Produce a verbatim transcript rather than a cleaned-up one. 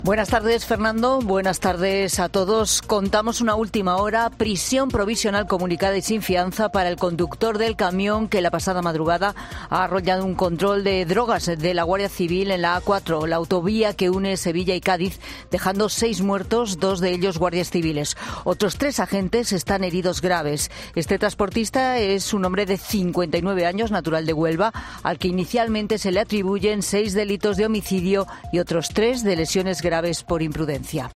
Buenas tardes, Fernando. Buenas tardes a todos. Contamos una última hora. Prisión provisional comunicada y sin fianza para el conductor del camión que la pasada madrugada ha arrollado un control de drogas de la Guardia Civil en la A cuatro, la autovía que une Sevilla y Cádiz, dejando seis muertos, dos de ellos guardias civiles. Otros tres agentes están heridos graves. Este transportista es un hombre de cincuenta y nueve años, natural de Huelva, al que inicialmente se le atribuyen seis delitos de homicidio y otros tres de lesiones graves graves por imprudencia.